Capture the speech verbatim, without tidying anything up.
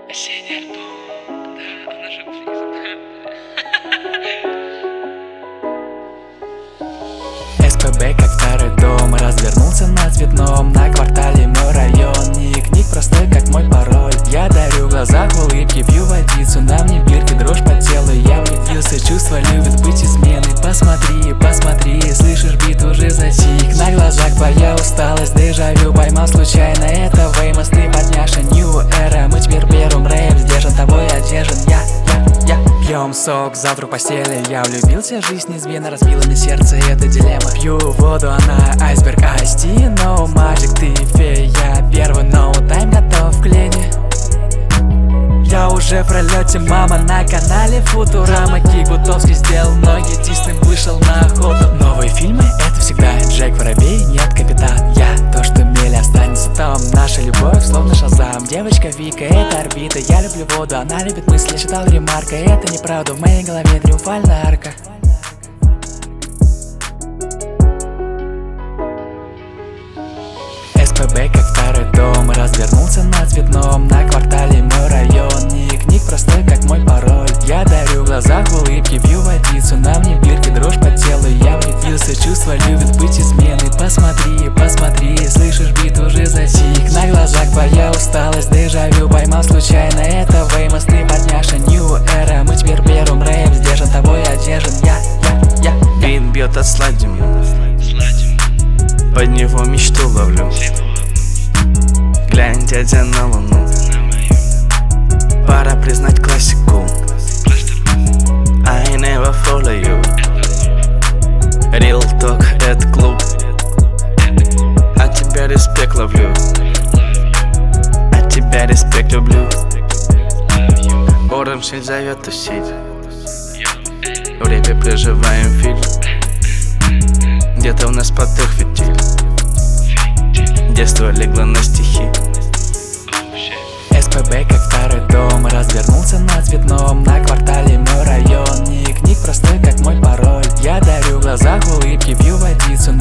Осенний альбом, да, она же близко. СПБ как старый дом, развернулся на Цветном, на квартале мой район. Ник-ник простой как мой пароль. Я дарю в глазах улыбки, пью водицу, на мне бирки, дрожь по телу. Я влюбился, чувства любят быть изменой. Посмотри, посмотри, слышишь, бит уже затих. На глазах твоя усталость, дежавю поймал случайно. Это Веймос, ты подняша, нью эра. Мы теперь берем рэп, сдержан, тобой одержан. Я, я, я Пьем сок, завтра в постели. Я влюбился, жизнь неизменно разбила мне сердце, это дилемма. Пью воду, она айсберг, айсти, no magic, ты фея. Первый ноу тайм готов в клене. Я уже в пролете, мама, на канале Футурама. Кик Бутовский сделал ноги, Дисней вышел на охоту. Новые фильмы — это всегда Джек Воробей, нет капитан. Я то, что мели останется там. Наша любовь словно Шазам. Девочка Вика — это орбита. Я люблю воду, она любит мысли. Я читал ремарка, это неправда. В моей голове триумфальная арка. СПБ как старый дом, развернулся на Цветном, на квартале мой район. Ник-ник простой как мой пароль. Я дарю в глазах улыбки, пью водицу, на мне бирки, дрожь по телу. Я влюбился, чувства любят быть изменой. Посмотри, посмотри, слышишь, бит уже затих. На глазах твоя усталость, дежавю поймал случайно. Это Веймос, ты подняша, нью эра. Мы теперь берем рэп, сдержан, тобой одержан. Я, я, я Бит бьет от сладим, под него мечту ловлю. Глянь, дядя, на луну. Пора признать классику. I never follow you. Real talk, это клуб. От тебя респект ловлю. От тебя респект люблю. Оранж зовет тусить. В рэпе проживаем фильм. Где-то у нас поток фитиль. Детство легло на стихи. СПБ как старый дом, развернулся на Цветном, на квартале мой район. Ник-ник простой как мой пароль. Я дарю в глазах улыбки, пью водицу,